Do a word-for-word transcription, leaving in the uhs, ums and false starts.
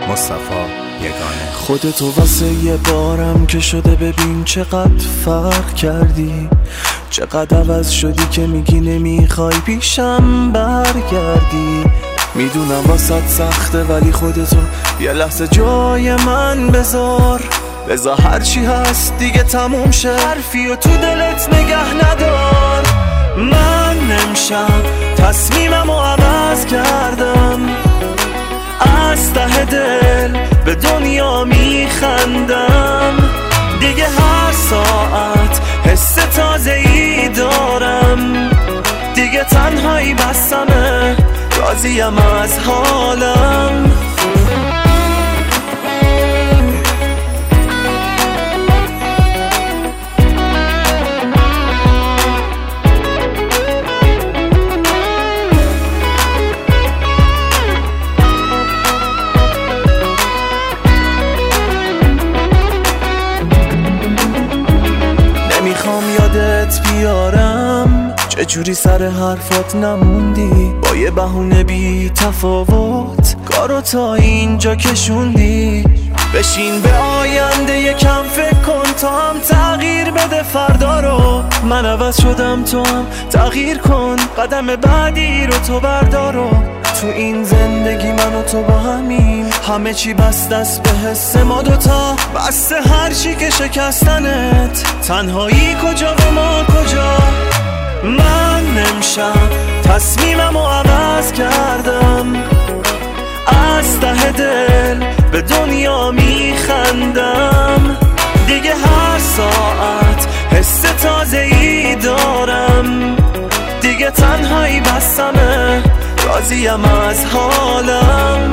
مصطفی یگانه. خودتو واسه یه بارم که شده ببین چقدر فرق کردی، چقدر عوض شدی که میگی نمیخوای پیشم برگردی. میدونم واسط سخته ولی خودتو یه لحظه جای من بذار، بذار هرچی هست دیگه تموم شه، حرفی و تو دلت نگه ندار. من نمیشم تصمیمم و عوض کردم، از ته دل به دنیا میخندم. دیگه هر ساعت حس تازه‌ای دارم، دیگه تنهایی بسمه، راضیم از حالم. نمیخوام یادت بیارم چجوری سر حرفات نموندی، با یه بهونه بی تفاوت کارو تا اینجا کشوندی. بشین به آینده یکم فکر کن، تا هم تغییر بده فردا رو. من عوض شدم تو هم تغییر کن، قدم بعدی رو تو بردارو. تو این زندگی من و تو با همین، همه چی بست دست به حس ما دوتا، بسته هر چی که شکستنت، تنهایی کجا و ما کجا. من نمیشم تصمیمم و عوض کردم، از ته دل به دنیا میخندم. دیگه هر ساعت حس تازه‌ای دارم، دیگه تنهایی بسمه، راضیم از حالم.